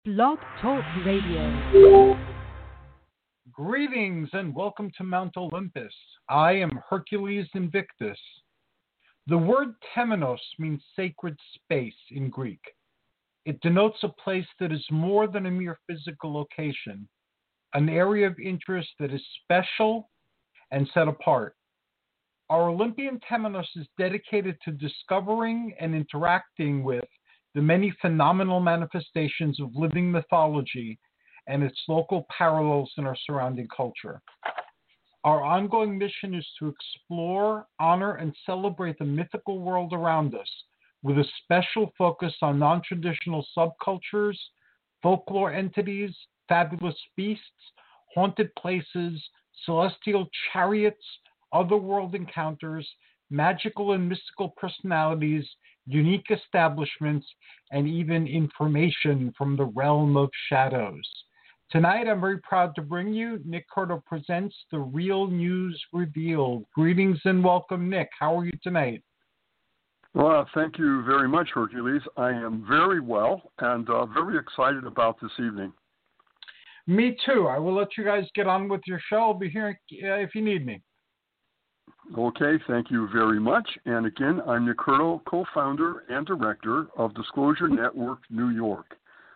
Blog Talk Radio. Greetings and welcome to Mount Olympus. I am Hercules Invictus. The word temenos means sacred space in Greek. It denotes a place that is more than a mere physical location, an area of interest that is special and set apart. Our Olympian temenos is dedicated to discovering and interacting with the many phenomenal manifestations of living mythology and its local parallels in our surrounding culture. Our ongoing mission is to explore, honor, and celebrate the mythical world around us with a special focus on non-traditional subcultures, folklore entities, fabulous beasts, haunted places, celestial chariots, otherworld encounters, magical and mystical personalities, unique establishments, and even information from the realm of shadows. Tonight, I'm very proud to bring you Nick Curto Presents The Real News Revealed. Greetings and welcome, Nick. How are you tonight? Well, thank you very much, Hercules. I am very well and very excited about this evening. Me too. I will let you guys get on with your show. I'll be here if you need me. Okay, thank you very much. And again, I'm Nick Curto, co-founder and director of Disclosure Network New York.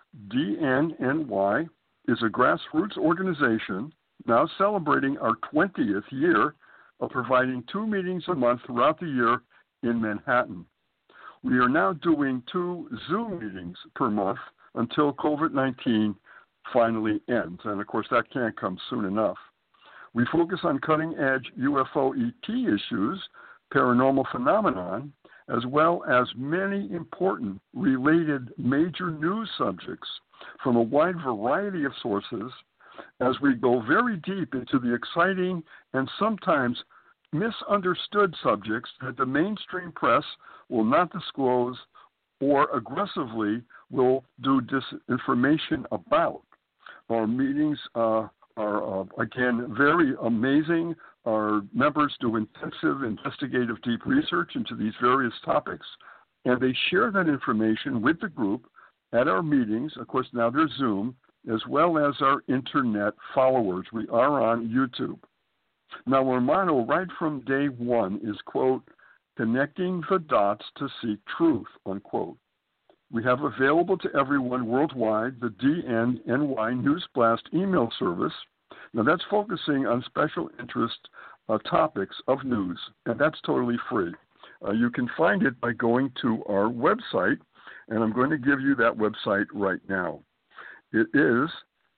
DNNY is a grassroots organization now celebrating our 20th year of providing 2 meetings a month throughout the year in Manhattan. We are now doing 2 Zoom meetings per month until COVID-19 finally ends. And of course, that can't come soon enough. We focus on cutting-edge UFO ET issues, paranormal phenomenon, as well as many important related major news subjects from a wide variety of sources as we go very deep into the exciting and sometimes misunderstood subjects that the mainstream press will not disclose or aggressively will do disinformation about. Our meetings are again, very amazing. Our members do intensive, investigative, deep research into these various topics, and they share that information with the group at our meetings. Of course, now they're Zoom, as well as our internet followers. We are on YouTube. Now, our motto right from day one is, quote, connecting the dots to seek truth, unquote. We have available to everyone worldwide the DNNY News Blast email service. Now, that's focusing on special interest topics of news, and that's totally free. You can find it by going to our website, and I'm going to give you that website right now. It is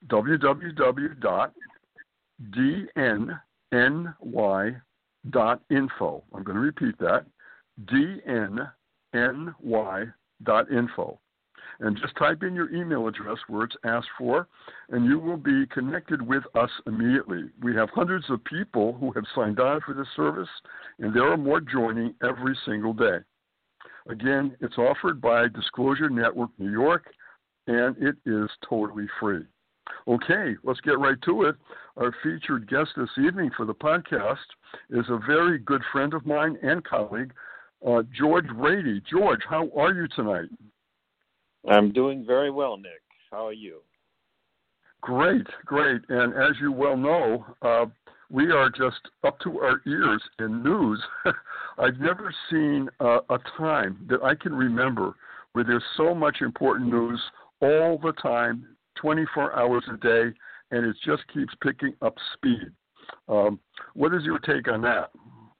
www.dnny.info. I'm going to repeat that, dnny.info. And just type in your email address where it's asked for, and you will be connected with us immediately. We have hundreds of people who have signed on for this service, and there are more joining every single day. Again, it's offered by Disclosure Network New York, and it is totally free. Okay, let's get right to it. Our featured guest this evening for the podcast is a very good friend of mine and colleague, George Rady. George, how are you tonight? I'm doing very well, Nick. How are you? Great. And as you well know, we are just up to our ears in news. I've never seen a time that I can remember where there's so much important news all the time, 24 hours a day, and it just keeps picking up speed. What is your take on that?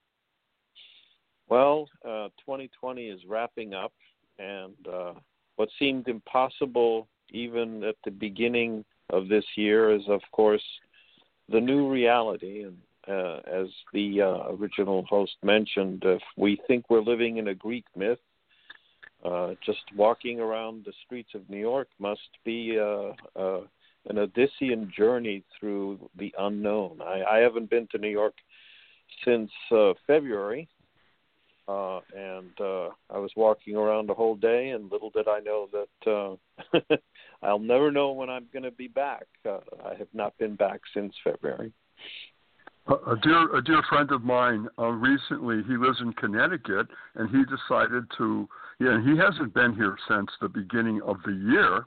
Well, 2020 is wrapping up, and what seemed impossible even at the beginning of this year is, of course, the new reality. And as the original host mentioned, if we think we're living in a Greek myth, just walking around the streets of New York must be an Odyssean journey through the unknown. I haven't been to New York since February. And I was walking around the whole day, and little did I know that I'll never know when I'm going to be back. I have not been back since February. A dear friend of mine recently, he lives in Connecticut, and he decided to, he hasn't been here since the beginning of the year,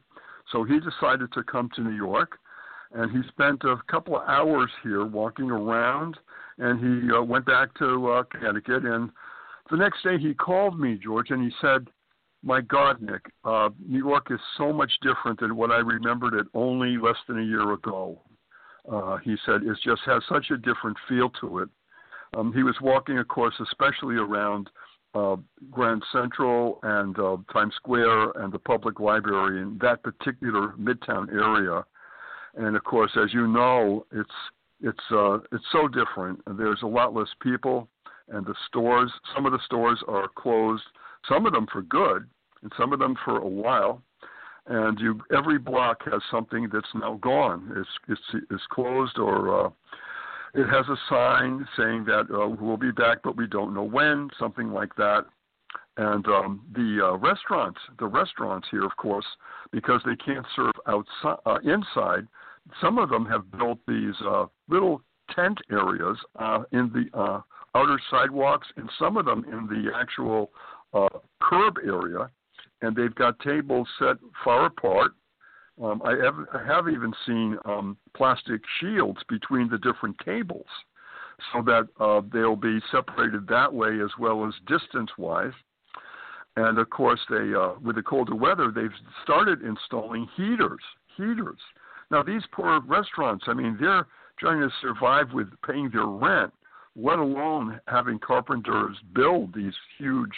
So he decided to come to New York, and he spent a couple of hours here walking around, and he went back to Connecticut. And the next day he called me, George, and he said, "My God, Nick, New York is so much different than what I remembered it only less than a year ago." He said it just has such a different feel to it. He was walking, of course, especially around Grand Central and Times Square and the public library in that particular Midtown area. And of course, as you know, it's so different. There's a lot less people, and the stores. Some of the stores are closed. Some of them for good, and some of them for a while. And every block has something that's now gone. It's closed, or it has a sign saying that we'll be back, but we don't know when, something like that. And the restaurants here, of course, because they can't serve outside, inside, some of them have built these little tent areas in the outer sidewalks, and some of them in the actual curb area, and they've got tables set far apart. I have even seen plastic shields between the different tables so that they'll be separated that way as well as distance-wise. And, of course, they with the colder weather, they've started installing heaters. Now, these poor restaurants, I mean, they're trying to survive with paying their rent, let alone having carpenters build these huge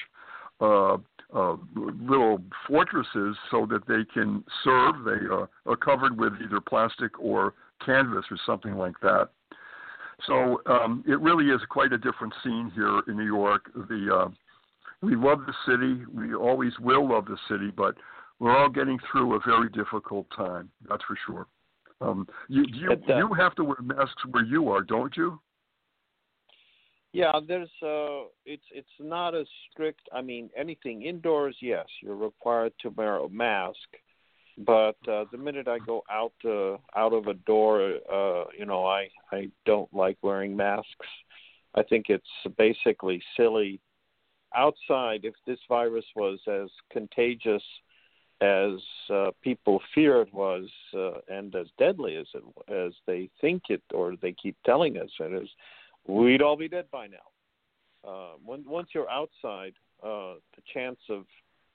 little fortresses so that they can serve. They are covered with either plastic or canvas or something like that. So it really is quite a different scene here in New York. We love the city. We always will love the city, but we're all getting through a very difficult time. That's for sure. You have to wear masks where you are, don't you? Yeah, there's it's not as strict. I mean, anything indoors, yes, you're required to wear a mask. But the minute I go out of a door, I don't like wearing masks. I think it's basically silly. Outside, if this virus was as contagious as people fear it was, and as deadly as they think it, or they keep telling us it is, we'd all be dead by now. Once you're outside, the chance of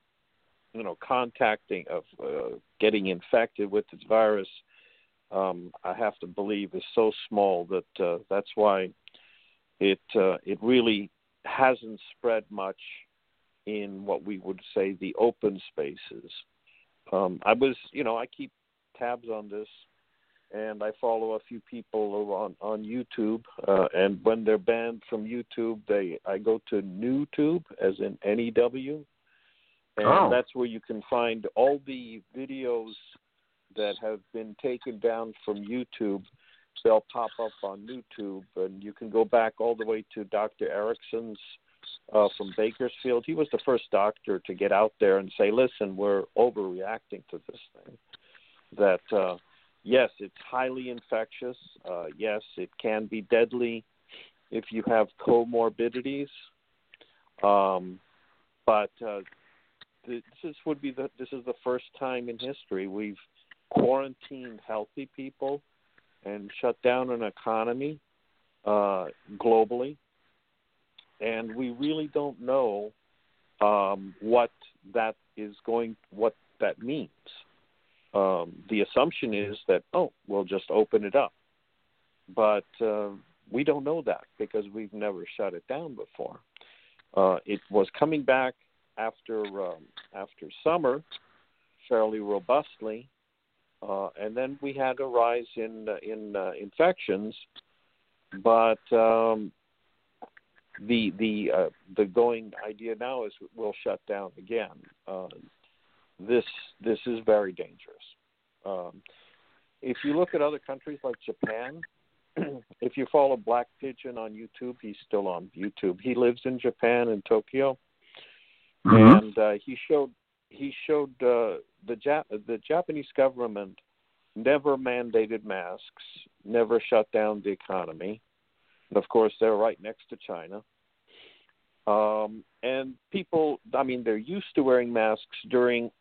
getting infected with this virus, I have to believe is so small that that's why it really hasn't spread much in what we would say the open spaces. I keep tabs on this, and I follow a few people on YouTube, and when they're banned from YouTube, I go to NewTube, as in NEW, and that's where you can find all the videos that have been taken down from YouTube. They'll pop up on YouTube, and you can go back all the way to Dr. Erickson's from Bakersfield. He was the first doctor to get out there and say, listen, we're overreacting to this thing. That, yes, it's highly infectious. Yes, it can be deadly if you have comorbidities. But this is the first time in history we've quarantined healthy people and shut down an economy globally, and we really don't know what that means. The assumption is that we'll just open it up, but we don't know that because we've never shut it down before. It was coming back after summer fairly robustly. And then we had a rise in infections, but the going idea now is we'll shut down again. This is very dangerous. If you look at other countries like Japan, if you follow Black Pigeon on YouTube, he's still on YouTube. He lives in Japan, in Tokyo, and he showed the Japanese government never mandated masks, never shut down the economy. And of course, they're right next to China. And people, they're used to wearing masks during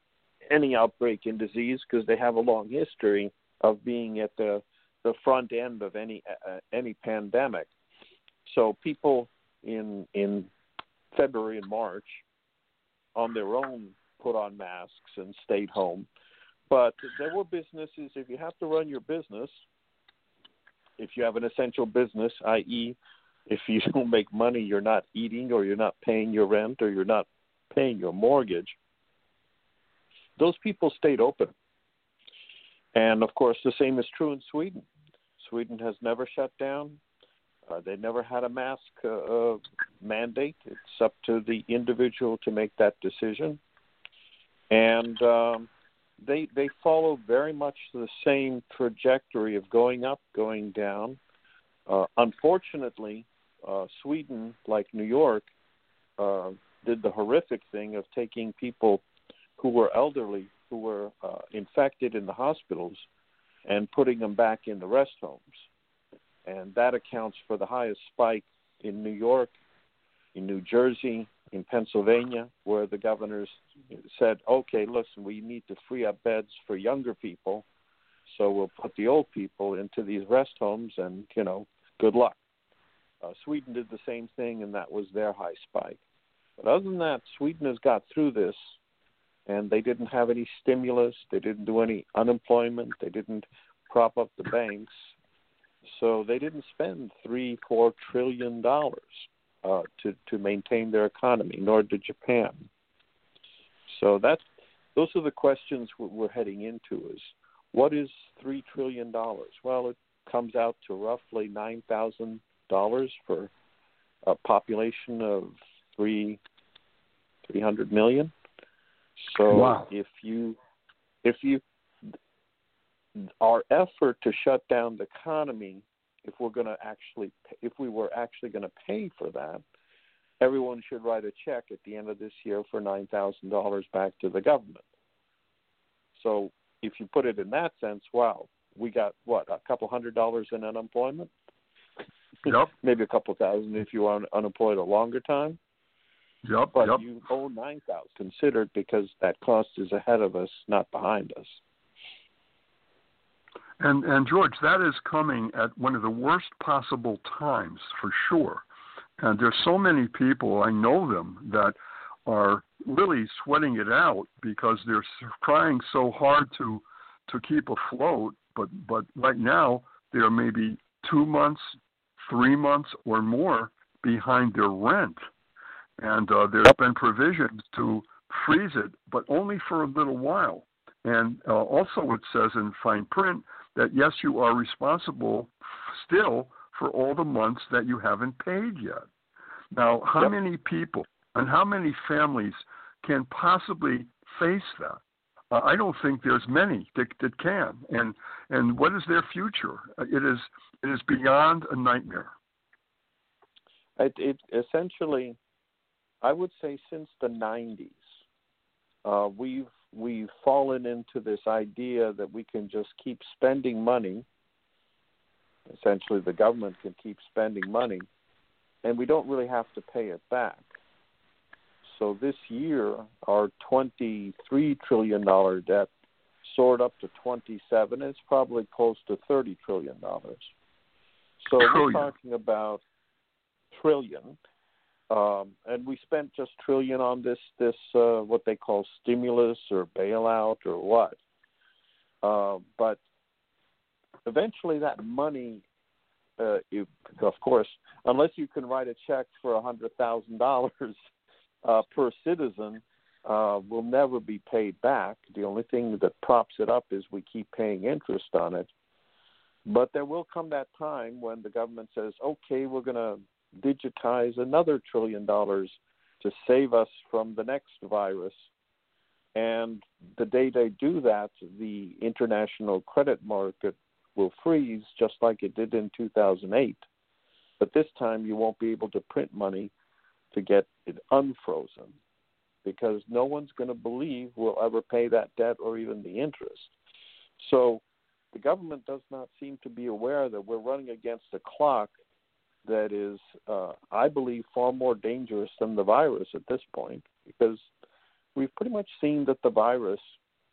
any outbreak in disease because they have a long history of being at the front end of any pandemic. So people in February and March on their own put on masks and stayed home. But there were businesses, if you have to run your business, if you have an essential business, i.e., if you don't make money, you're not eating or you're not paying your rent or you're not paying your mortgage, those people stayed open. And, of course, the same is true in Sweden. Sweden has never shut down. They never had a mask mandate. It's up to the individual to make that decision. And they follow very much the same trajectory of going up, going down. Unfortunately, Sweden, like New York, did the horrific thing of taking people who were elderly, who were infected in the hospitals, and putting them back in the rest homes. And that accounts for the highest spike in New York, in New Jersey, in Pennsylvania, where the governors said, okay, listen, we need to free up beds for younger people, so we'll put the old people into these rest homes and, good luck. Sweden did the same thing, and that was their high spike. But other than that, Sweden has got through this, and they didn't have any stimulus. They didn't do any unemployment. They didn't prop up the banks. So they didn't spend $3-4 trillion to maintain their economy, nor did Japan. So those are the questions we're heading into is, what is $3 trillion? Well, it comes out to roughly $9,000 for a population of 300 million. So wow. if you our effort to shut down the economy, if we were actually going to pay for that, everyone should write a check at the end of this year for $9,000 back to the government. So if you put it in that sense, wow, we got a couple $100 in unemployment? Yep. Maybe a couple thousand if you are unemployed a longer time. Yep. But yep. you owe $9,000 considered because that cost is ahead of us, not behind us. And George, that is coming at one of the worst possible times for sure. And there's so many people, I know them, that are really sweating it out because they're trying so hard to keep afloat. But right now, they're maybe 2 months, 3 months, or more behind their rent. And there's been provisions to freeze it, but only for a little while. And also it says in fine print that, yes, you are responsible still for all the months that you haven't paid yet. Now, how many people and how many families can possibly face that? I don't think there's many that can. And what is their future? It is beyond a nightmare. It essentially, I would say since the 90s, we've fallen into this idea that we can just keep spending money. Essentially, the government can keep spending money, and we don't really have to pay it back. So this year, our $23 trillion debt soared up to 27. It's probably close to $30 trillion. So we're talking about trillion. And we spent just trillion on this what they call stimulus or bailout or what. But eventually that money, of course, unless you can write a check for $100,000 per citizen, will never be paid back. The only thing that props it up is we keep paying interest on it. But there will come that time when the government says, okay, we're going to digitize another $1 trillion to save us from the next virus. And the day they do that, the international credit market will freeze just like it did in 2008. But this time you won't be able to print money to get it unfrozen because no one's going to believe we'll ever pay that debt or even the interest. So the government does not seem to be aware that we're running against a clock that is, I believe, far more dangerous than the virus at this point, because we've pretty much seen that the virus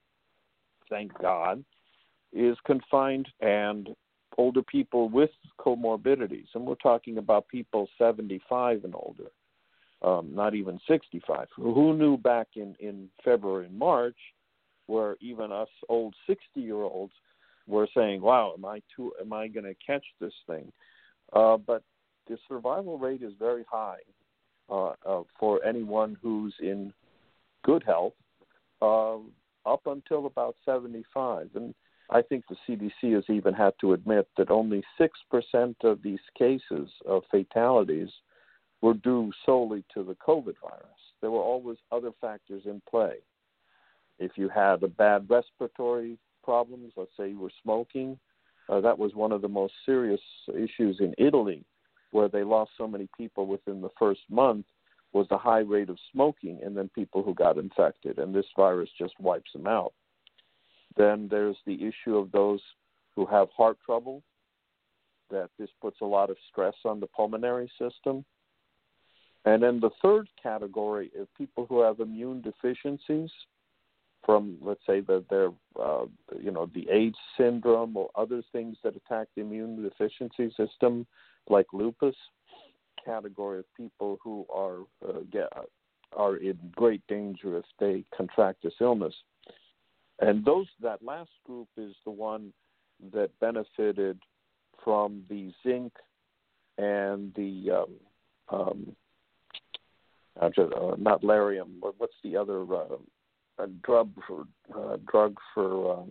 thank God, is confined and older people with comorbidities. And we're talking about people 75 and older, not even 65. Who knew back in February and March, where even us old 60-year-olds were saying, wow, am I going to catch this thing? But the survival rate is very high for anyone who's in good health up until about 75. And I think the CDC has even had to admit that only 6% of these cases of fatalities were due solely to the COVID virus. There were always other factors in play. If you had a bad respiratory problems, let's say you were smoking, that was one of the most serious issues in Italy, where they lost so many people within the first month, was the high rate of smoking and then people who got infected, and this virus just wipes them out. Then there's the issue of those who have heart trouble, that this puts a lot of stress on the pulmonary system. And then the third category is people who have immune deficiencies from, let's say, the AIDS syndrome or other things that attack the immune deficiency system, like lupus. Category of people who are in great danger if they contract this illness. And that last group is the one that benefited from the zinc and the not Lariam. What's the other drug for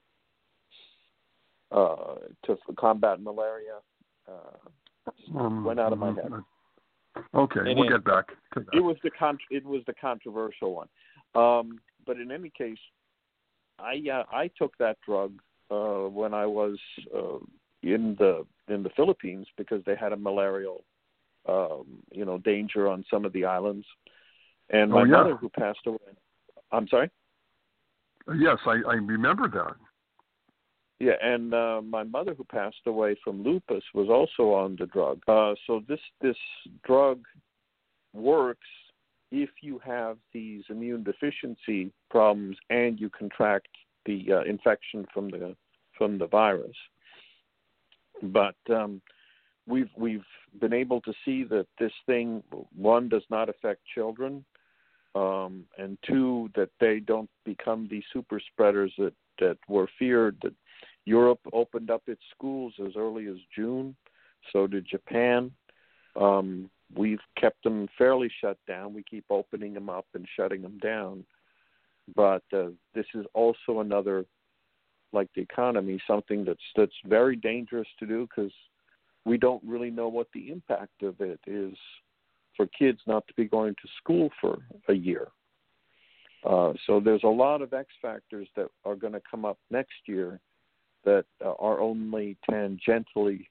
to combat malaria? Went out of my head. Okay, we'll get back to that. It was the controversial one. But in any case, I took that drug when I was in the Philippines because they had a malarial danger on some of the islands. And my mother, who passed away. I'm sorry? Yes, I remember that. Yeah, and my mother, who passed away from lupus, was also on the drug. So this drug works if you have these immune deficiency problems and you contract the infection from the virus. But we've been able to see that this thing, one, does not affect children, and two, that they don't become these super spreaders that were feared. That Europe opened up its schools as early as June, so did Japan. We've kept them fairly shut down. We keep opening them up and shutting them down. But this is also another, like the economy, something that's very dangerous to do because we don't really know what the impact of it is for kids not to be going to school for a year. So there's a lot of X factors that are going to come up next year that are only tangentially,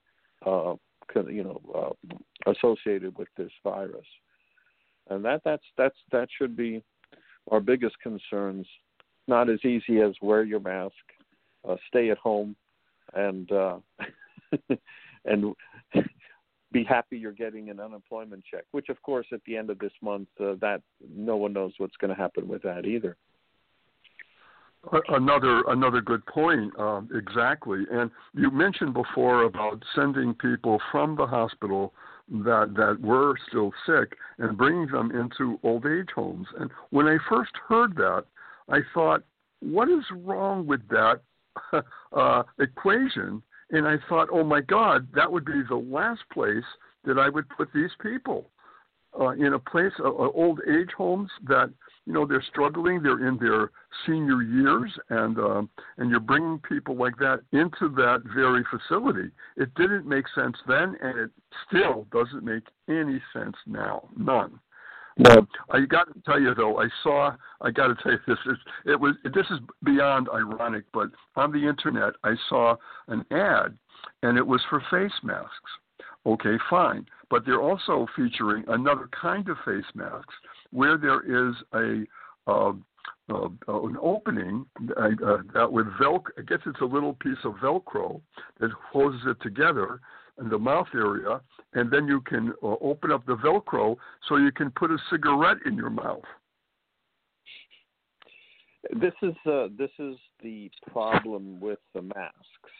associated with this virus, and that should be our biggest concerns. Not as easy as wear your mask, stay at home, and and be happy you're getting an unemployment check. Which, of course, at the end of this month, that no one knows what's going to happen with that either. Another good point, exactly. And you mentioned before about sending people from the hospital that were still sick and bringing them into old age homes. And when I first heard that, I thought, what is wrong with that equation? And I thought, oh my God, that would be the last place that I would put these people, in a place, old age homes that, they're struggling, they're in their senior years, and you're bringing people like that into that very facility. It didn't make sense then, and it still doesn't make any sense now. None. I got to tell you though, this is beyond ironic, but on the internet I saw an ad, and it was for face masks. Okay, fine, but they're also featuring another kind of face masks where there is an opening that with Velcro. I guess it's a little piece of Velcro that hoses it together in the mouth area, and then you can open up the Velcro so you can put a cigarette in your mouth. This is the problem with the masks.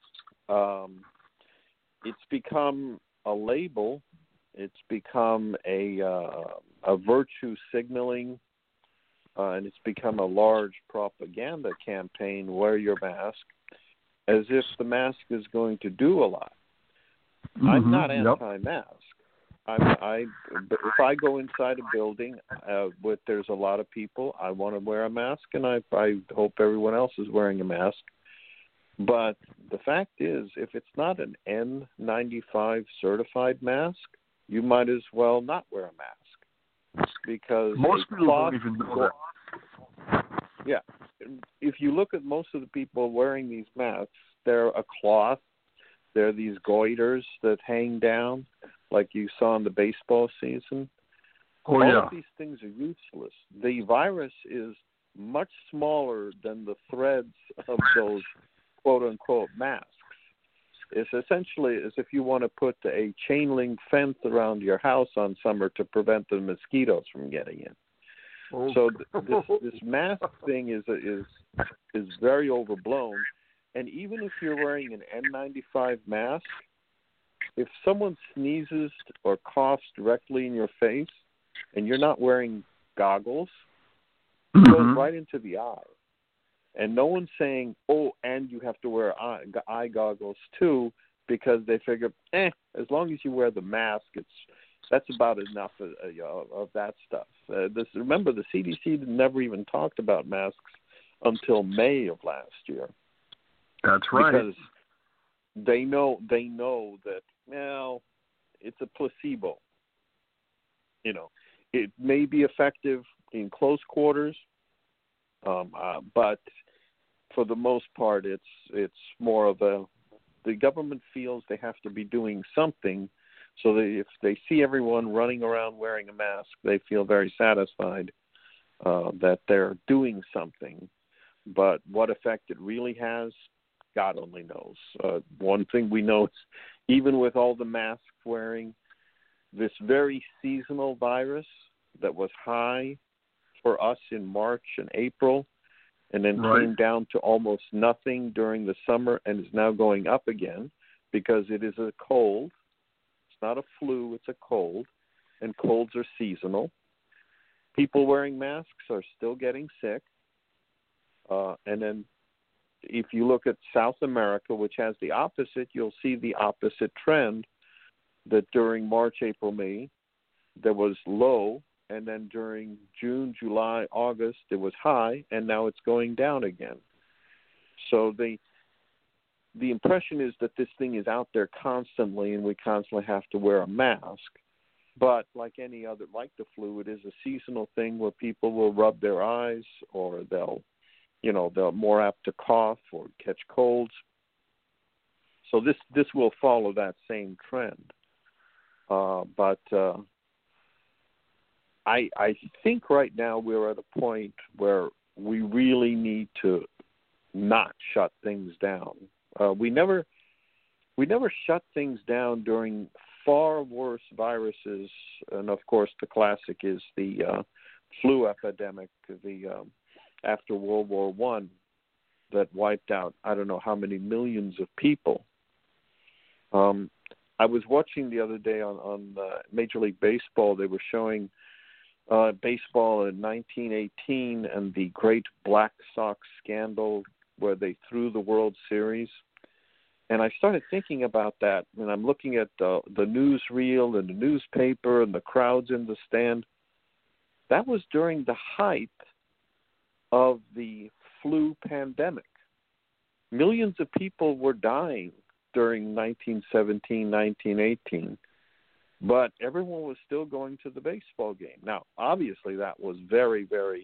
It's become a label. It's become a virtue signaling, and it's become a large propaganda campaign. Wear your mask, as if the mask is going to do a lot. Mm-hmm. I'm not anti-mask. If I go inside a building with there's a lot of people, I want to wear a mask, and I hope everyone else is wearing a mask. But the fact is, if it's not an N95 certified mask, you might as well not wear a mask, because most people don't even know that. Yeah, if you look at most of the people wearing these masks, they're a cloth. They're these goiters that hang down, like you saw in the baseball season. All of these things are useless. The virus is much smaller than the threads of those quote-unquote masks. It's essentially as if you want to put a chain link fence around your house on summer to prevent the mosquitoes from getting in. Oh. So this mask thing is very overblown. And even if you're wearing an N95 mask, if someone sneezes or coughs directly in your face and you're not wearing goggles, it goes right into the eye. And no one's saying, oh, and you have to wear eye goggles too, because they figure, as long as you wear the mask, that's about enough of that stuff. Remember, the CDC never even talked about masks until May of last year. That's right. Because they know that, well, it's a placebo. You know, it may be effective in close quarters, but for the most part, it's more of the government feels they have to be doing something, so that if they see everyone running around wearing a mask, they feel very satisfied that they're doing something. But what effect it really has, God only knows. One thing we know is, even with all the mask wearing, this very seasonal virus that was high for us in March and April, and then came down to almost nothing during the summer, and is now going up again because it is a cold. It's not a flu, it's a cold, and colds are seasonal. People wearing masks are still getting sick. And then if you look at South America, which has the opposite, you'll see the opposite trend, that during March, April, May, there was low, and then during June, July, August, it was high, and now it's going down again. So the impression is that this thing is out there constantly, and we constantly have to wear a mask. But like any other, like the flu, it is a seasonal thing where people will rub their eyes, or they're more apt to cough or catch colds. So this will follow that same trend. But I think right now we're at a point where we really need to not shut things down. We never shut things down during far worse viruses, and of course the classic is the flu epidemic, after World War I, that wiped out I don't know how many millions of people. I was watching the other day on Major League Baseball. They were showing baseball in 1918 and the great Black Sox scandal where they threw the World Series. And I started thinking about that, and I'm looking at the newsreel and the newspaper and the crowds in the stand. That was during the height of the flu pandemic. Millions of people were dying during 1917, 1918, but everyone was still going to the baseball game. Now, obviously, that was very, very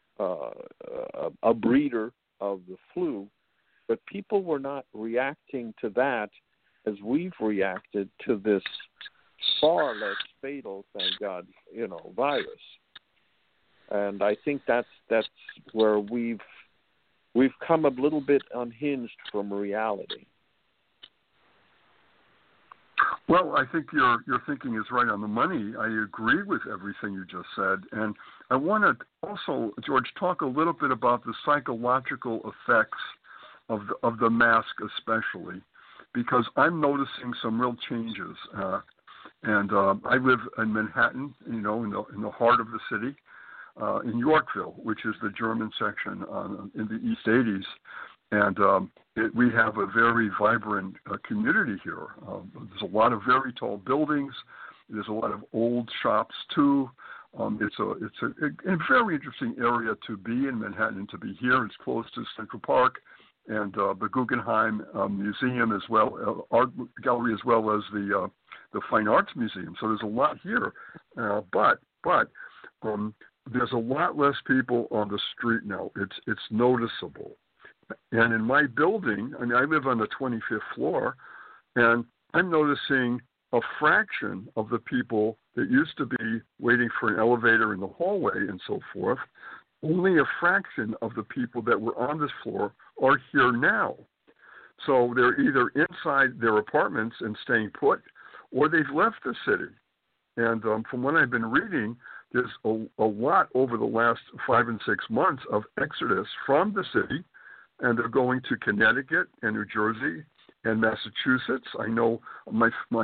a breeder of the flu, but people were not reacting to that as we've reacted to this far less fatal, thank God, virus. And I think that's where we've come a little bit unhinged from reality. Well, I think your thinking is right on the money. I agree with everything you just said, and I want to also, George, talk a little bit about the psychological effects of the mask, especially, because I'm noticing some real changes. And I live in Manhattan, in the heart of the city, in Yorkville, which is the German section in the East 80s. And we have a very vibrant community here. There's a lot of very tall buildings. There's a lot of old shops too. It's a very interesting area to be in Manhattan and to be here. It's close to Central Park and the Guggenheim Museum as well, art gallery, as well as the Fine Arts Museum. So there's a lot here, but there's a lot less people on the street now. It's noticeable. And in my building, I live on the 25th floor, and I'm noticing a fraction of the people that used to be waiting for an elevator in the hallway and so forth. Only a fraction of the people that were on this floor are here now. So they're either inside their apartments and staying put, or they've left the city. And from what I've been reading, there's a lot over the last 5 and 6 months of exodus from the city, and they're going to Connecticut and New Jersey and Massachusetts. I know my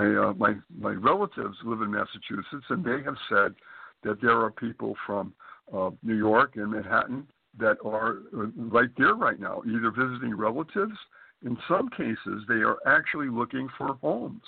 relatives live in Massachusetts, and they have said that there are people from New York and Manhattan that are right there right now, either visiting relatives. In some cases, they are actually looking for homes.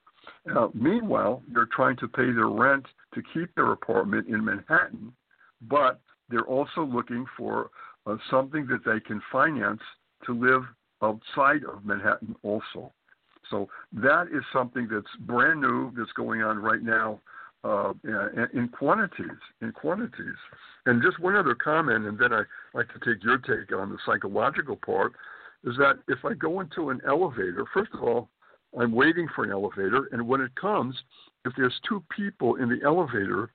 Meanwhile, they're trying to pay their rent to keep their apartment in Manhattan, but they're also looking for something that they can finance to live outside of Manhattan also. So that is something that's brand new, that's going on right now in quantities. And just one other comment, and then I'd like to take your take on the psychological part, is that if I go into an elevator, first of all, I'm waiting for an elevator, and when it comes, if there's 2 people in the elevator,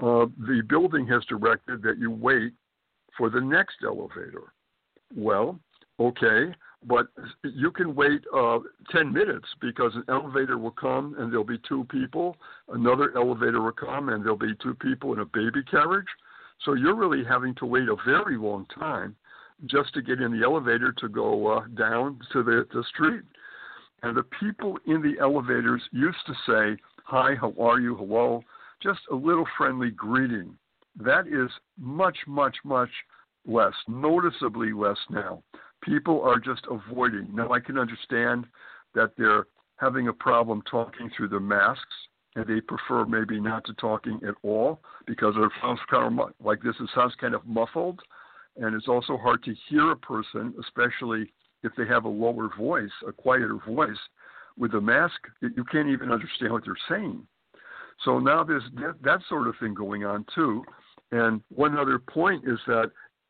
the building has directed that you wait for the next elevator. Well, okay, but you can wait 10 minutes because an elevator will come and there'll be 2 people. Another elevator will come and there'll be 2 people in a baby carriage. So you're really having to wait a very long time just to get in the elevator to go down to the street. And the people in the elevators used to say, "Hi, how are you? Hello," just a little friendly greeting. That is much, much, much less, noticeably less now. People are just avoiding. Now, I can understand that they're having a problem talking through their masks, and they prefer maybe not to talking at all because it sounds kind of like this. It sounds kind of muffled, and it's also hard to hear a person, especially if they have a lower voice, a quieter voice. With a mask, you can't even understand what they're saying. So now there's that sort of thing going on too. And one other point is that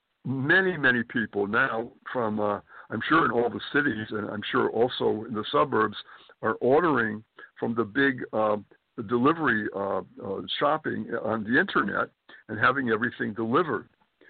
many, many people now from, I'm sure in all the cities and I'm sure also in the suburbs, are ordering from the big delivery shopping on the internet and having everything delivered.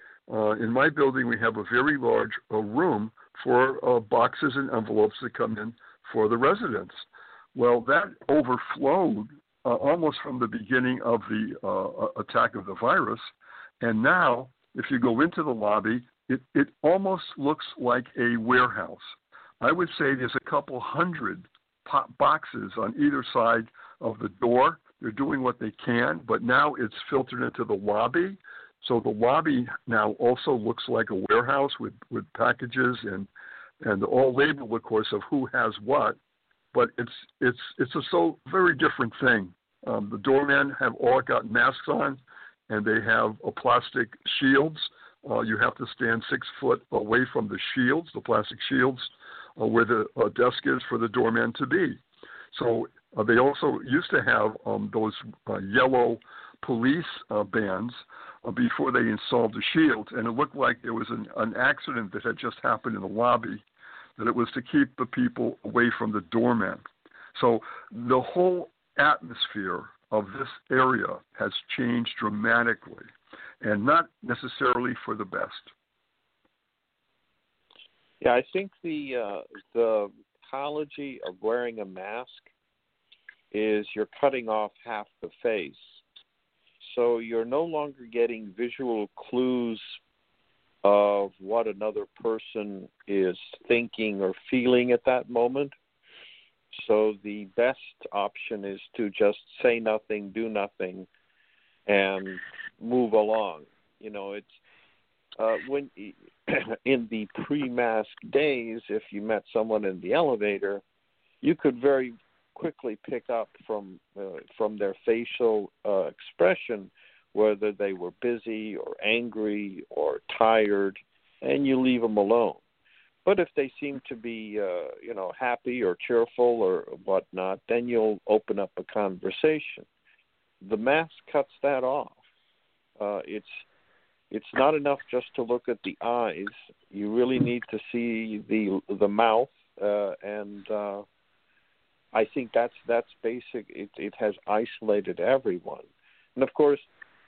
In my building, we have a very large room for boxes and envelopes that come in for the residents. Well, that overflowed almost from the beginning of the attack of the virus. And now, if you go into the lobby, it almost looks like a warehouse. I would say there's a couple hundred boxes on either side of the door. They're doing what they can, but now it's filtered into the lobby. So the lobby now also looks like a warehouse with packages and all labeled, of course, of who has what. But it's a so very different thing. The doormen have all got masks on, and they have plastic shields. You have to stand 6 foot away from the shields, the plastic shields, where the desk is for the doorman to be. So they also used to have those yellow police bands before they installed the shields, and it looked like there was an accident that had just happened in the lobby, that it was to keep the people away from the doorman. So the whole atmosphere of this area has changed dramatically, and not necessarily for the best. Yeah, I think the psychology of wearing a mask is you're cutting off half the face. So you're no longer getting visual clues of what another person is thinking or feeling at that moment. So the best option is to just say nothing, do nothing, and move along. You know, it's when in the pre-mask days, if you met someone in the elevator, you could very quickly pick up from their facial expression whether they were busy or angry or tired, and you leave them alone. But if they seem to be, happy or cheerful or whatnot, then you'll open up a conversation. The mask cuts that off. It's not enough just to look at the eyes. You really need to see the mouth, and I think that's basic. It has isolated everyone, and of course,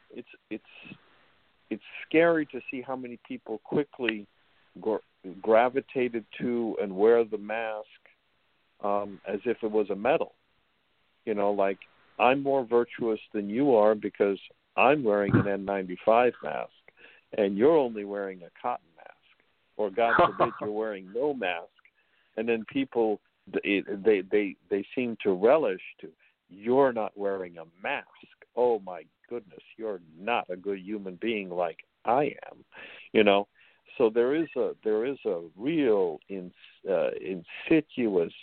it's scary to see how many people quickly gravitated to and wear the mask as if it was a medal. You know, like, I'm more virtuous than you are because I'm wearing an N95 mask and you're only wearing a cotton mask, or God forbid you're wearing no mask. And then people, they seem to relish to, you're not wearing a mask. Oh my goodness, you're not a good human being like I am, you know. So there is a real insidious,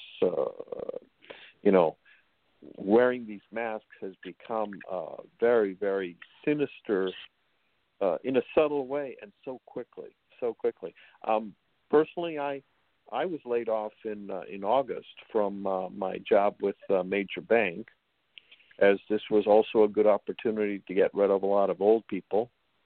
wearing these masks has become very, very sinister in a subtle way, and so quickly. Personally, I was laid off in August from my job with Major Bank, as this was also a good opportunity to get rid of a lot of older people,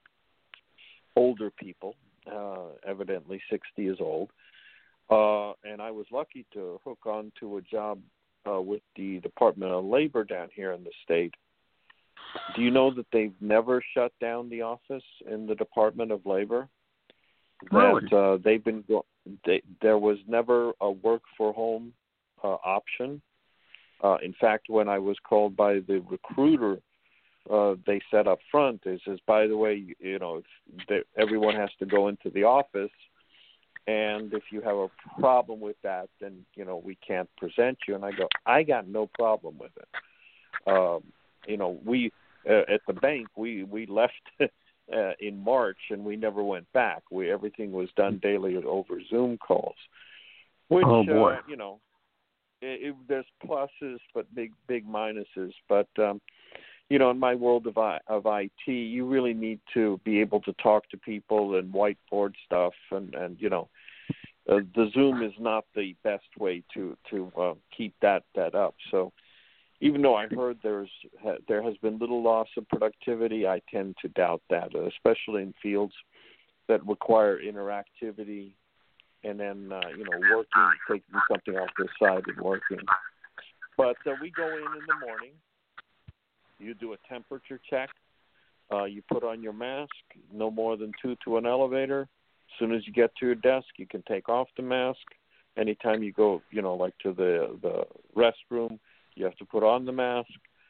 evidently 60 years old. And I was lucky to hook on to a job with the Department of Labor down here in the state. Do you know that they've never shut down the office in the Department of Labor? Really? That there was never a work for home option. In fact, when I was called by the recruiter, they said up front, they says, by the way, everyone has to go into the office, and if you have a problem with that, then, we can't present you. And I go, I got no problem with it. We at the bank, we left in March, and we never went back. Everything was done daily over Zoom calls, which, oh boy. There's pluses, but big minuses. But in my world of IT, you really need to be able to talk to people and whiteboard stuff, and the Zoom is not the best way to keep that up. So even though I heard there has been little loss of productivity, I tend to doubt that, especially in fields that require interactivity. And then, working, taking something off the side and working. But we go in the morning. You do a temperature check. You put on your mask, no more than 2 to an elevator. As soon as you get to your desk, you can take off the mask. Anytime you go, like to the restroom, you have to put on the mask.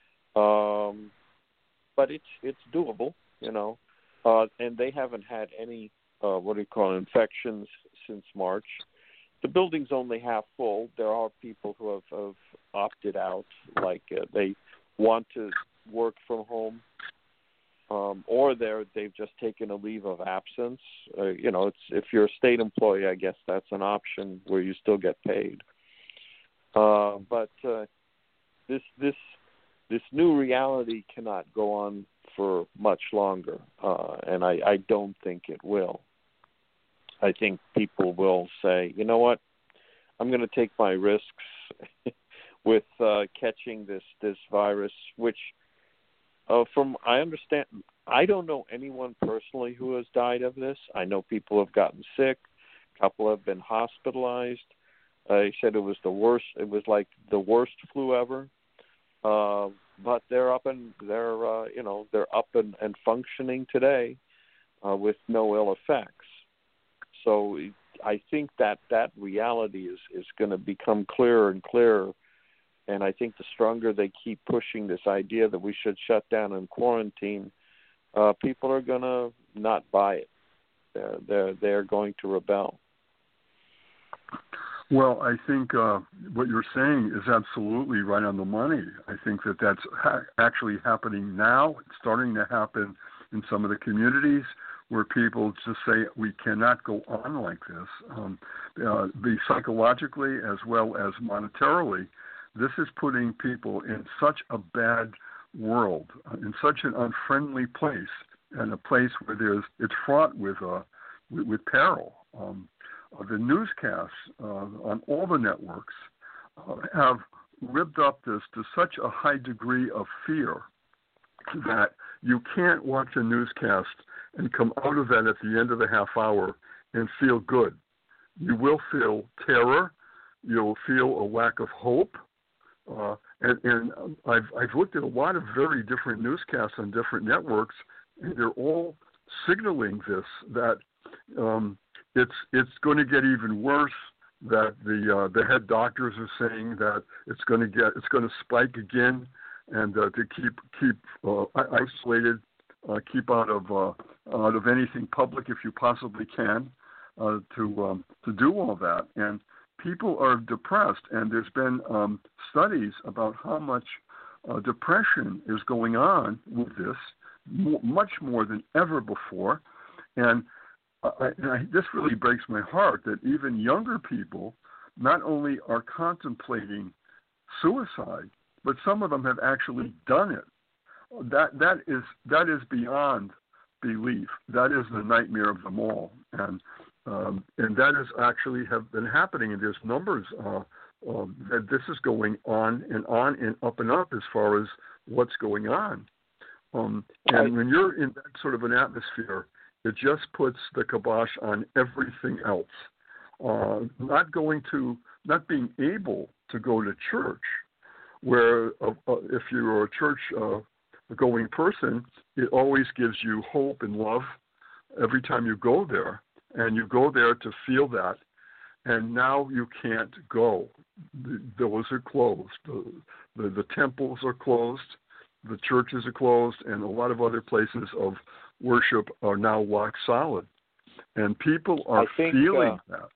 But it's doable, and they haven't had any infections since March. The building's only half full. There are people who have opted out, like they want to work from home, or they've just taken a leave of absence. If you're a state employee, I guess that's an option where you still get paid. But this new reality cannot go on for much longer, and I don't think it will. I think people will say, you know what, I'm going to take my risks with catching this virus, which from I understand, I don't know anyone personally who has died of this. I know people have gotten sick. A couple have been hospitalized. They said it was the worst. It was like the worst flu ever. But they're up and they're up and functioning today with no ill effects. So I think that reality is going to become clearer and clearer And I think the stronger they keep pushing this idea that we should shut down and quarantine, people are going to not buy it. They're going to rebel. Well, I think what you're saying is absolutely right on the money. I think that that's actually happening now. It's starting to happen in some of the communities where people just say we cannot go on like this. Be psychologically as well as monetarily, this is putting people in such a bad world, in such an unfriendly place, and a place where it's fraught with peril. The newscasts on all the networks have ripped up this to such a high degree of fear that you can't watch a newscast and come out of that at the end of the half hour and feel good. You will feel terror. You'll feel a lack of hope. And I've looked at a lot of very different newscasts on different networks, and they're all signaling this, that it's going to get even worse. That the head doctors are saying that it's going to spike again, and to keep isolated, keep out of anything public if you possibly can, to do all that. And people are depressed, and there's been studies about how much depression is going on with this, much more than ever before. And this really breaks my heart that even younger people not only are contemplating suicide, but some of them have actually done it. That is beyond belief. That is the nightmare of them all, and that is actually have been happening. And there's numbers that this is going on and up as far as what's going on. And when you're in that sort of an atmosphere, it just puts the kibosh on everything else. Not being able to go to church, where if you're a church-going person, it always gives you hope and love every time you go there, and you go there to feel that. And now you can't go; those are closed. The temples are closed, the churches are closed, and a lot of other places of worship are now rock solid, and people are feeling that.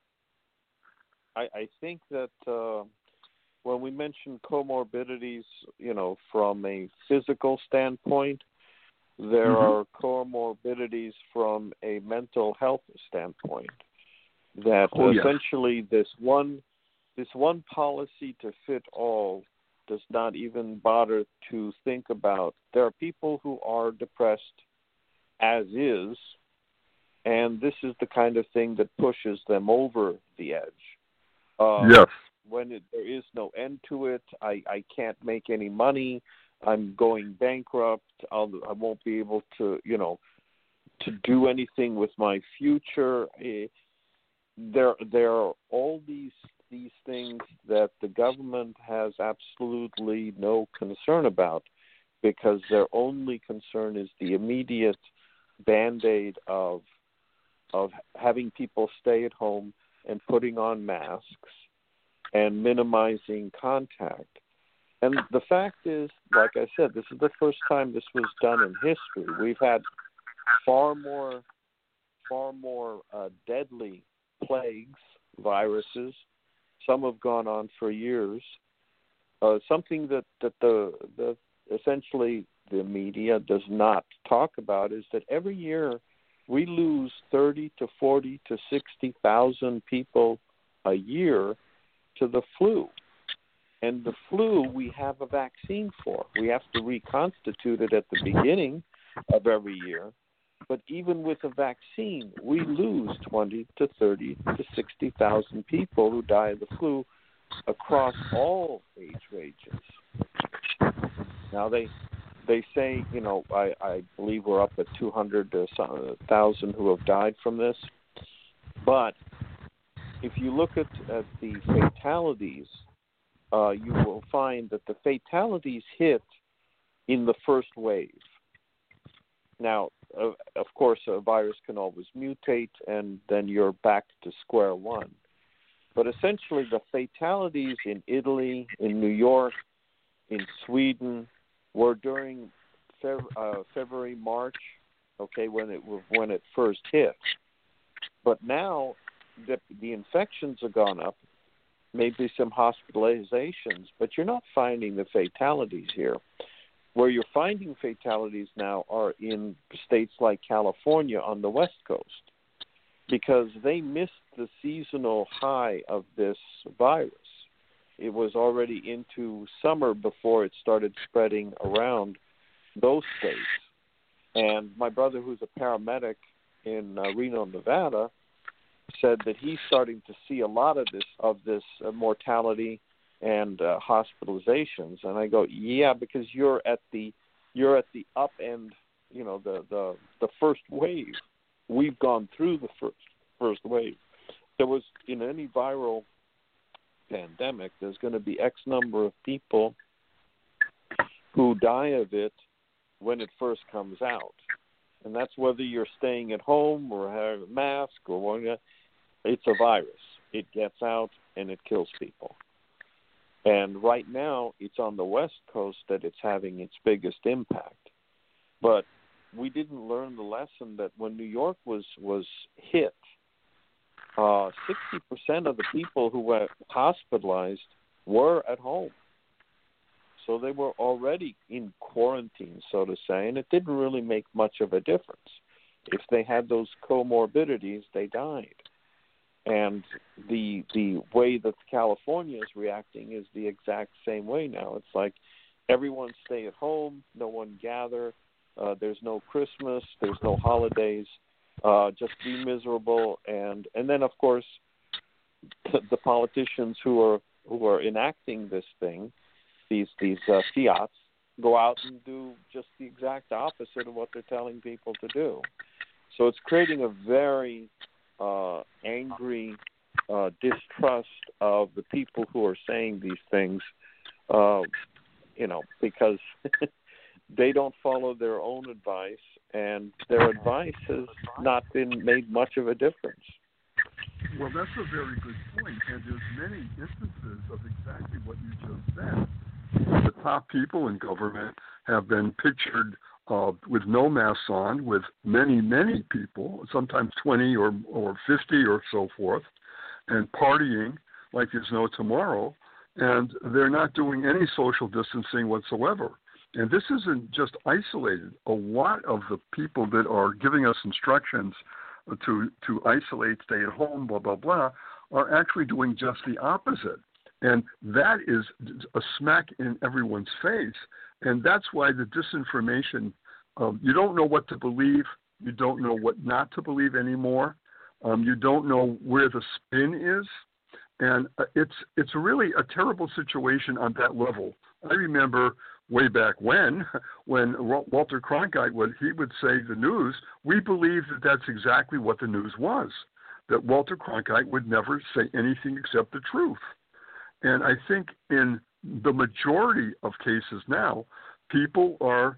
I think that when we mention comorbidities, from a physical standpoint, there are comorbidities from a mental health standpoint. That essentially this one policy to fit all does not even bother to think about. There are people who are depressed as is, and this is the kind of thing that pushes them over the edge. Yes. When there is no end to it, I can't make any money. I'm going bankrupt. I won't be able to, to do anything with my future. There are all these things that the government has absolutely no concern about, because their only concern is the immediate Band-Aid of having people stay at home and putting on masks and minimizing contact. And the fact is, like I said, this is the first time this was done in history. We've had far more deadly plagues, viruses. Some have gone on for years. Something that the essentially the media does not talk about is that every year we lose 30 to 40 to 60,000 people a year to the flu. And the flu we have a vaccine for. We have to reconstitute it at the beginning of every year. But even with a vaccine, we lose 20 to 30 to 60,000 people who die of the flu across all age ranges. Now they say, I believe we're up at 200,000 who have died from this. But if you look at the fatalities, you will find that the fatalities hit in the first wave. Now, of course, a virus can always mutate, and then you're back to square one. But essentially, the fatalities in Italy, in New York, in Sweden were during February, March, okay, when it first hit. But now the infections have gone up, maybe some hospitalizations, but you're not finding the fatalities here. Where you're finding fatalities now are in states like California on the West Coast, because they missed the seasonal high of this virus. It was already into summer before it started spreading around those states. And my brother, who's a paramedic in Reno, Nevada, said that he's starting to see a lot of this mortality and hospitalizations. And I go, yeah, because you're at the up end, you know, the first wave. We've gone through the first wave. There was, in any viral pandemic, there's going to be X number of people who die of it when it first comes out. And that's whether you're staying at home or having a mask or whatnot. It's a virus. It gets out and it kills people. And right now, it's on the West Coast that it's having its biggest impact. But we didn't learn the lesson that when New York was hit, 60% of the people who were hospitalized were at home. So they were already in quarantine, so to say, and it didn't really make much of a difference. If they had those comorbidities, they died. And the way that California is reacting is the exact same way now. It's like everyone stay at home, no one gather, there's no Christmas, there's no holidays, just be miserable. And then, of course, the politicians who are enacting this thing, these fiats, go out and do just the exact opposite of what they're telling people to do. So it's creating a very angry distrust of the people who are saying these things, because they don't follow their own advice, and their advice has not been made much of a difference. Well, that's a very good point, and there's many instances of exactly what you just said. The top people in government have been pictured with no masks on, with many, many people, sometimes 20 or 50 or so forth, and partying like there's no tomorrow, and they're not doing any social distancing whatsoever. And this isn't just isolated. A lot of the people that are giving us instructions to isolate, stay at home, blah, blah, blah, are actually doing just the opposite. And that is a smack in everyone's face. And that's why the disinformation, you don't know what to believe. You don't know what not to believe anymore. You don't know where the spin is. And it's really a terrible situation on that level. I remember way back when Walter Cronkite would say the news, we believe that that's exactly what the news was, that Walter Cronkite would never say anything except the truth. And I think in the majority of cases now, people are,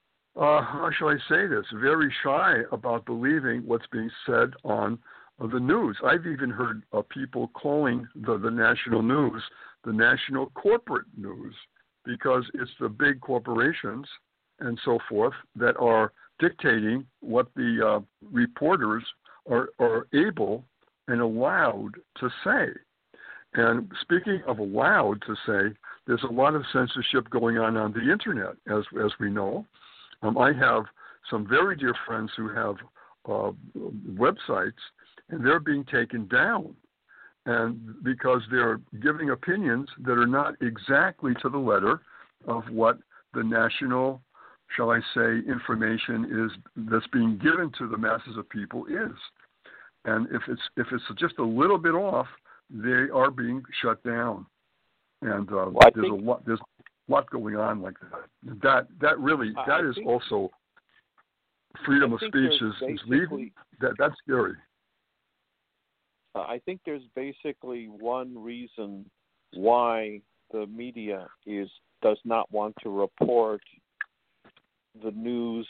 how shall I say this, very shy about believing what's being said on the news. I've even heard people calling the national news the national corporate news, because it's the big corporations and so forth that are dictating what the reporters are able and allowed to say. And speaking of allowed to say, there's a lot of censorship going on the internet, as we know. I have some very dear friends who have websites, and they're being taken down, and because they're giving opinions that are not exactly to the letter of what the national, shall I say, information is that's being given to the masses of people is. And if it's just a little bit off, they are being shut down. And there's a lot going on like that. That is also freedom of speech is leaving. That's scary. I think there's basically one reason why the media does not want to report the news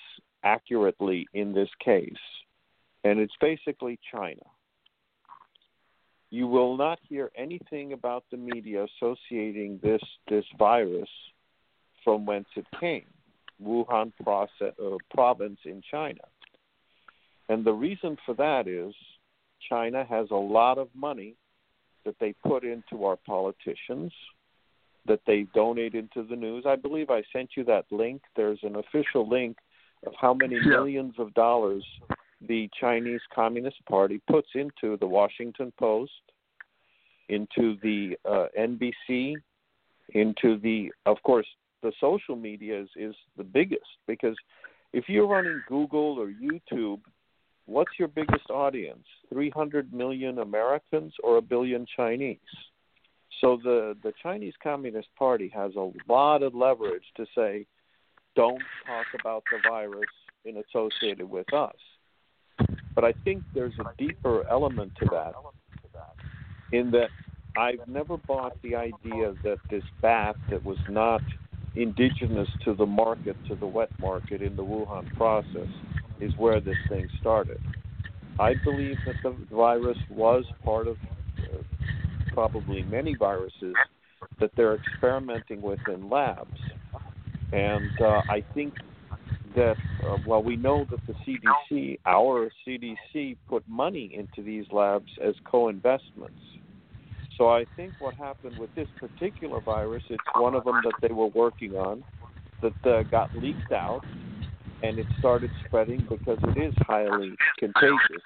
accurately in this case, and it's basically China. you will not hear anything about the media associating this virus from whence it came, Wuhan province in China. And the reason for that is China has a lot of money that they put into our politicians, that they donate into the news. I believe I sent you that link. There's an official link of how many millions of dollars the Chinese Communist Party puts into the Washington Post, into the NBC, into the, of course, the social media is the biggest, because if you're running Google or YouTube, what's your biggest audience? 300 million Americans or a billion Chinese? So the Chinese Communist Party has a lot of leverage to say, don't talk about the virus and associated with us. But I think there's a deeper element to that, in that I've never bought the idea that this bat that was not indigenous to the market, to the wet market in the Wuhan process, is where this thing started. I believe that the virus was part of probably many viruses that they're experimenting with in labs. And I think that, well, we know that the CDC, our CDC, put money into these labs as co-investments. So I think what happened with this particular virus, it's one of them that they were working on that got leaked out, and it started spreading because it is highly contagious.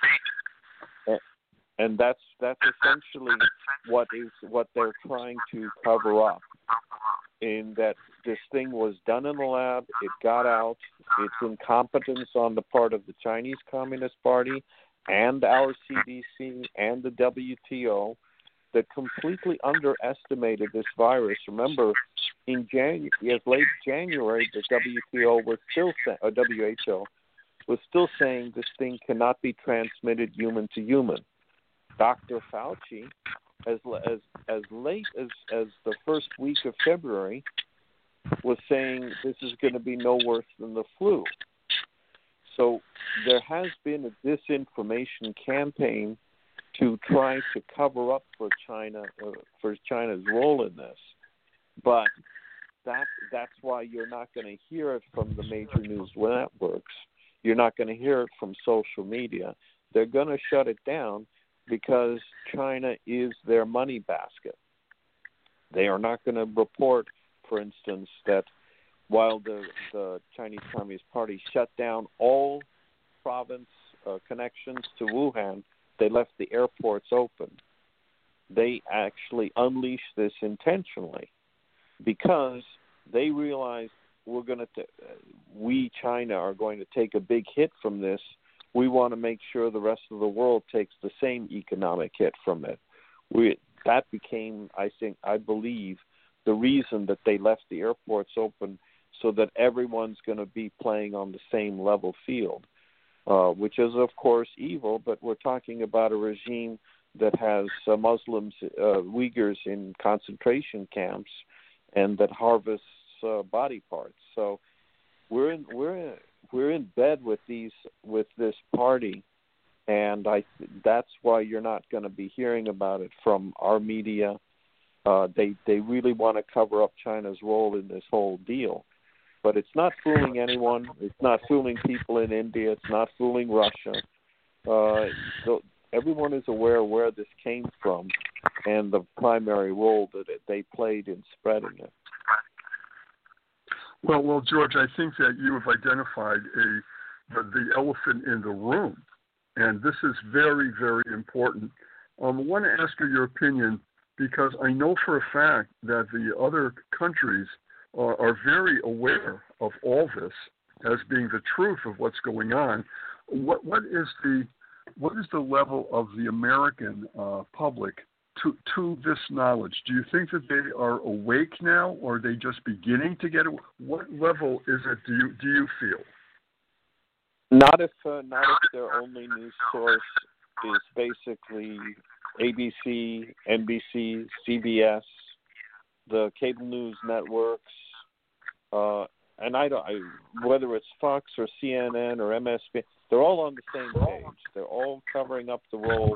And that's essentially what they're trying to cover up, in that this thing was done in the lab, it got out, it's incompetence on the part of the Chinese Communist Party and our CDC and the WTO that completely underestimated this virus. Remember, in late January, the WHO was still WHO was still saying this thing cannot be transmitted human to human. Dr. Fauci, as late as the first week of February, was saying this is going to be no worse than the flu. So there has been a disinformation campaign to try to cover up for China, for China's role in this. But that's why you're not going to hear it from the major news networks. You're not going to hear it from social media. They're going to shut it down because China is their money basket. They are not going to report, for instance, that while the Chinese Communist Party shut down all province connections to Wuhan, they left the airports open. They actually unleashed this intentionally because they realized we, China, are going to take a big hit from this. We want to make sure the rest of the world takes the same economic hit from it. That became, I believe, the reason that they left the airports open, so that everyone's going to be playing on the same level field, which is, of course, evil, but we're talking about a regime that has Muslims, Uyghurs in concentration camps, and that harvests body parts. So we're in bed with this party, and that's why you're not going to be hearing about it from our media. They really want to cover up China's role in this whole deal. But it's not fooling anyone. It's not fooling people in India. It's not fooling Russia. So everyone is aware where this came from and the primary role that they played in spreading it. Well, George, I think that you have identified the elephant in the room, and this is very, very important. I want to ask you your opinion, because I know for a fact that the other countries are very aware of all this as being the truth of what's going on. What is the level of the American public to this knowledge? Do you think that they are awake now, or are they just beginning to get? What level is it? Do you feel? Not if their only news source is basically ABC, NBC, CBS, the cable news networks, and whether it's Fox or CNN or MSNBC, they're all on the same page. They're all covering up the role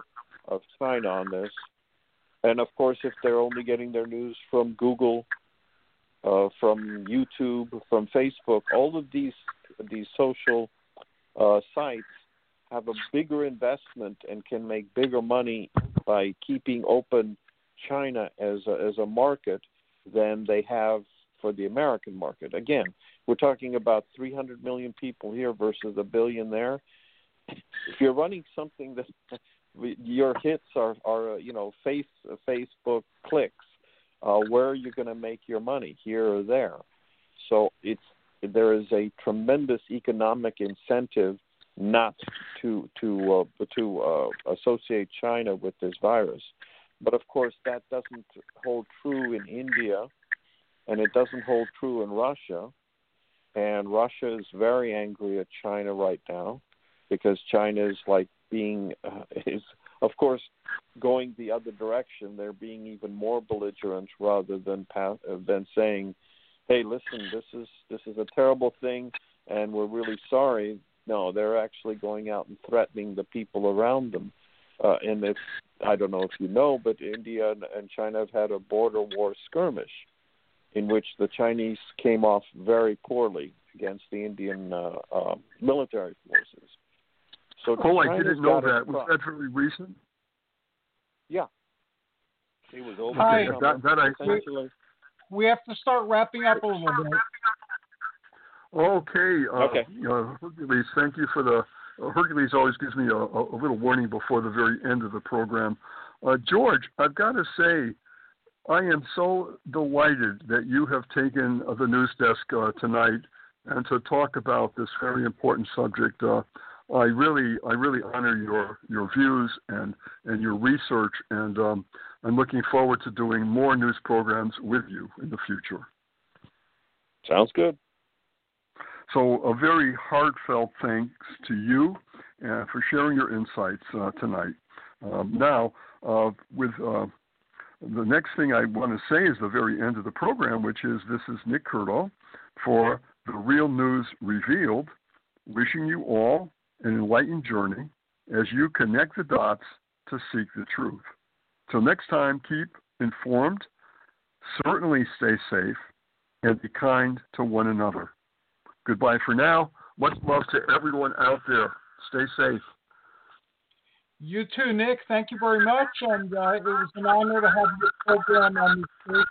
of China on this. And of course, if they're only getting their news from Google, from YouTube, from Facebook, all of these social sites have a bigger investment and can make bigger money by keeping open China as a market than they have for the American market. Again, we're talking about 300 million people here versus a billion there. If you're running something that your hits are Facebook clicks, where are you going to make your money, here or there? So there is a tremendous economic incentive not to associate China with this virus. But of course, that doesn't hold true in India, and it doesn't hold true in Russia. And Russia is very angry at China right now because China is is of course going the other direction. They're being even more belligerent rather than saying, "Hey, listen, this is a terrible thing, and we're really sorry." No, they're actually going out and threatening the people around them. And I don't know if you know, but India and China have had a border war skirmish in which the Chinese came off very poorly against the Indian military forces. So I didn't know that. Was that very recent? Yeah. It was over. Hi. We have to start wrapping up a little bit. Okay. Hercules, thank you for the... Hercules always gives me a little warning before the very end of the program. George, I've got to say, I am so delighted that you have taken the news desk tonight and to talk about this very important subject. I really honor your views and your research, and I'm looking forward to doing more news programs with you in the future. Sounds good. So a very heartfelt thanks to you for sharing your insights tonight. Now, with the next thing I want to say is the very end of the program, which is this is Nick Curto for The Real News Revealed, wishing you all an enlightened journey as you connect the dots to seek the truth. Till next time, keep informed, certainly stay safe, and be kind to one another. Goodbye for now. Much love to everyone out there. Stay safe. You too, Nick. Thank you very much. And it was an honor to have your program on this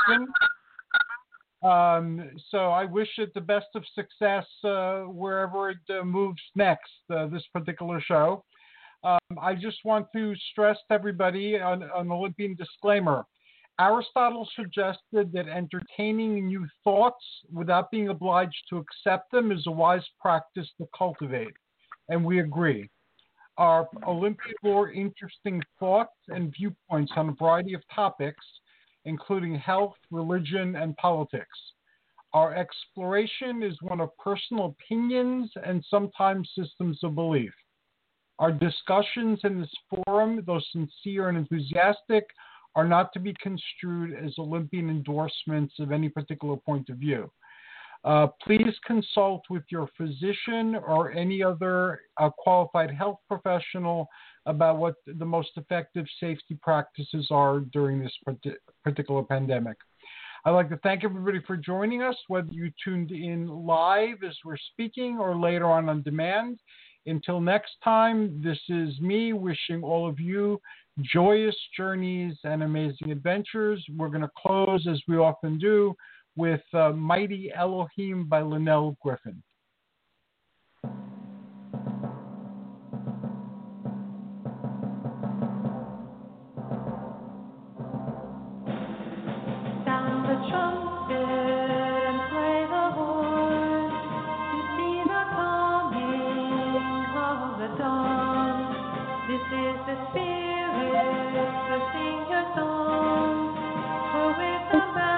station. So I wish it the best of success wherever it moves next, this particular show. I just want to stress to everybody an Olympian disclaimer. Aristotle suggested that entertaining new thoughts without being obliged to accept them is a wise practice to cultivate, and we agree. Our Olympian bore interesting thoughts and viewpoints on a variety of topics, including health, religion, and politics. Our exploration is one of personal opinions and sometimes systems of belief. Our discussions in this forum, though sincere and enthusiastic, are not to be construed as Olympian endorsements of any particular point of view. Please consult with your physician or any other qualified health professional about what the most effective safety practices are during this particular pandemic. I'd like to thank everybody for joining us, whether you tuned in live as we're speaking or later on demand. Until next time, this is me wishing all of you joyous journeys and amazing adventures. We're going to close, as we often do, with Mighty Elohim by Linnell Griffin. Sound the trumpet and play the horn to see the coming of the dawn. This is the Spirit, so sing your song, for with the